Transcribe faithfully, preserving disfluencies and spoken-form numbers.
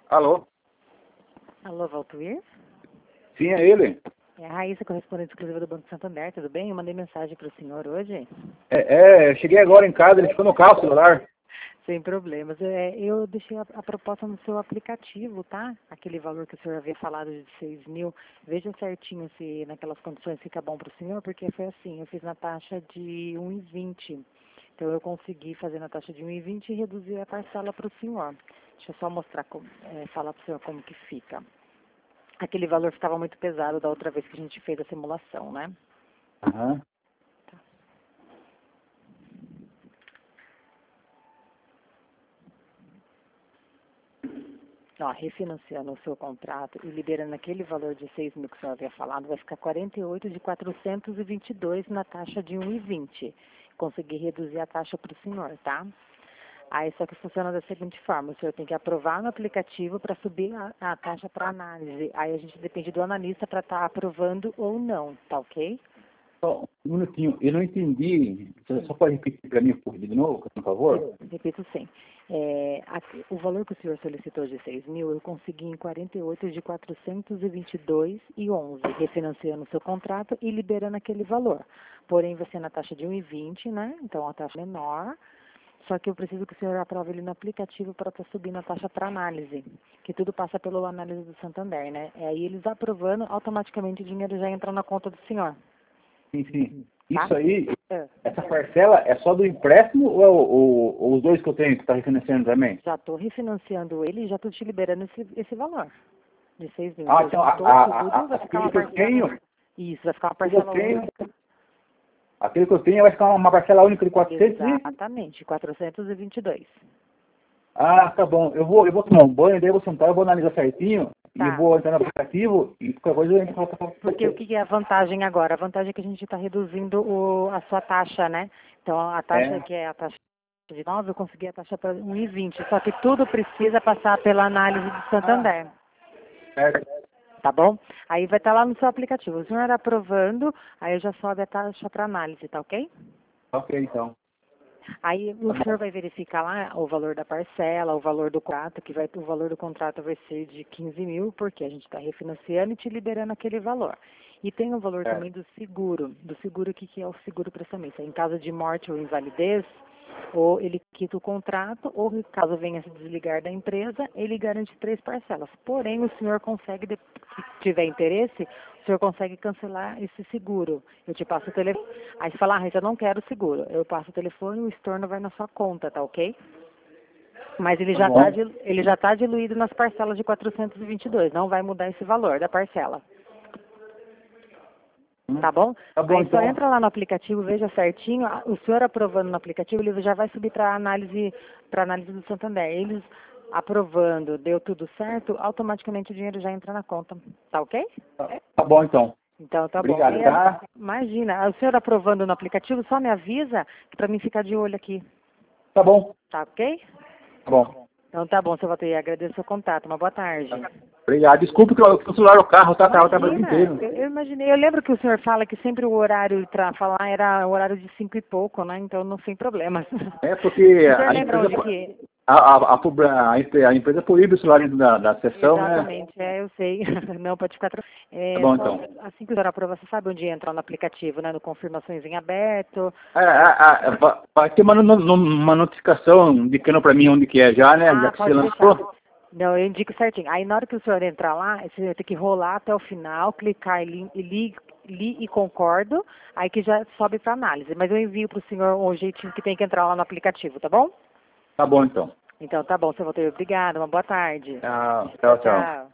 Alô? Alô, Valtuir? Sim, é ele. É a Raíssa, correspondente exclusiva do Banco Santander, tudo bem? Eu mandei mensagem para o senhor hoje. É, é, eu cheguei agora em casa, ele ficou no carro, o celular. Sem problemas. É, eu deixei a, a proposta no seu aplicativo, tá? Aquele valor que o senhor havia falado de seis mil. Veja certinho se naquelas condições fica bom para o senhor, porque foi assim, eu fiz na taxa de um e vinte. Então eu consegui fazer na taxa de um e vinte e reduzir a parcela para o senhor. Deixa eu só mostrar, como, é, falar para o senhor como que fica. Aquele valor ficava muito pesado da outra vez que a gente fez a simulação, né? Aham. Ó, refinanciando o seu contrato e liberando aquele valor de seis mil que o senhor havia falado, vai ficar quarenta e oito de quatrocentos e vinte e dois na taxa de um e vinte. Consegui reduzir a taxa para o senhor, tá? Aí só que funciona da seguinte forma, o senhor tem que aprovar no aplicativo para subir a, a taxa para análise. Aí a gente depende do analista para estar aprovando ou não, tá ok? Só um minutinho, eu não entendi. Você só pode repetir para mim por de novo, por favor? Repito sim. É, a, o valor que o senhor solicitou de seis mil, eu consegui em quarenta e oito de quatrocentos e vinte e dois e onze, refinanciando o seu contrato e liberando aquele valor. Porém, vai ser na taxa de um e vinte, né? Então, a taxa é menor. Só que eu preciso que o senhor aprove ele no aplicativo para estar subindo a taxa para análise, que tudo passa pela análise do Santander, né? É, aí eles aprovando, automaticamente o dinheiro já entra na conta do senhor. Sim, sim. Tá? Isso aí, É. essa parcela é só do empréstimo ou, é o- ou, ou os dois que eu tenho que está refinanciando também? Já estou refinanciando ele e já estou te liberando esse, esse valor de seis mil. Ah, Então, então a, juntou a, a, tudo, a- vai ficar aquele uma que eu parcela. tenho, Isso, vai ficar uma aquele que eu parcela tenho, única. aquele que eu tenho vai ficar uma parcela única de quatrocentos e... Exatamente, quatrocentos e vinte e dois. Ah, tá bom. Eu vou, eu vou tomar um banho, daí eu vou sentar, eu vou analisar certinho e eu Tá. vou entrar no aplicativo e qualquer coisa eu entro em contato com Porque o você. que é a vantagem agora? A vantagem é que a gente está reduzindo o, a sua taxa, né? Então, a taxa É, que é a taxa de nove, eu consegui a taxa para um e vinte. Só que tudo precisa passar pela análise do Santander. certo. Tá bom? Aí vai estar lá no seu aplicativo. O senhor aprovando, aí já sobe a taxa para análise, tá ok? Ok, então. Aí o Tá senhor bom. vai verificar lá o valor da parcela, o valor do contrato, que vai, o valor do contrato vai ser de quinze mil, porque a gente está refinanciando e te liberando aquele valor. E tem o valor Certo. também do seguro. Do seguro, o que, que é o seguro prestamento? Em caso de morte ou invalidez, ou ele quita o contrato, ou caso venha se desligar da empresa, ele garante três parcelas. Porém, o senhor consegue, de- se tiver interesse, o senhor consegue cancelar esse seguro. Eu te passo o telefone. Aí você fala, ah, Rita, eu não quero seguro. Eu passo o telefone e o estorno vai na sua conta, tá ok? Mas ele Tá já está bom. ele já tá diluído nas parcelas de quatrocentos e vinte e dois. Não vai mudar esse valor da parcela. Hum. Tá bom? Tá bom, Aí só então. entra lá no aplicativo, veja certinho. a- O senhor aprovando no aplicativo, ele já vai subir para análise, para análise do Santander. Eles aprovando, deu tudo certo, automaticamente o dinheiro já entra na conta. Tá ok? Tá, tá bom, então. Então tá bom. Obrigado, Aí, tá? imagina, o senhor aprovando no aplicativo, só me avisa para mim ficar de olho aqui. Tá bom. Tá ok? Tá bom. Então tá bom, seu Valteir. Agradeço o seu contato. Uma boa tarde. Obrigado. Desculpe que eu- que o celular no carro tá, tá, tá o trabalho Imagina, inteiro. eu, eu imaginei, eu lembro que o senhor fala que sempre o horário para falar era o horário de cinco e pouco, né? Então não tem problema. É porque O senhor a lembra empresa, onde que... a, a, a, pub- a empre- a empresa proíbe o celular dentro da, da sessão, né? Exatamente, é, eu sei. Não, pode ficar... tra- Tá É, bom, só, então. assim que o senhor aprova, você sabe onde entra no aplicativo, né? No confirmações em aberto. É, é, é, vai vai ter uma, no- no- uma notificação indicando pra mim onde que é já, né? Já Ah, que você pode deixar. lançou. Não, eu indico certinho. Aí na hora que o senhor entrar lá, você vai ter que rolar até o final, clicar em li, li, li e concordo, aí que já sobe para análise. Mas eu envio para o senhor o jeitinho que tem que entrar lá no aplicativo, tá bom? Tá bom, então. Então tá bom, seu Valteir. Obrigada, uma boa tarde. Tchau, Tchau, tchau, tchau. tchau.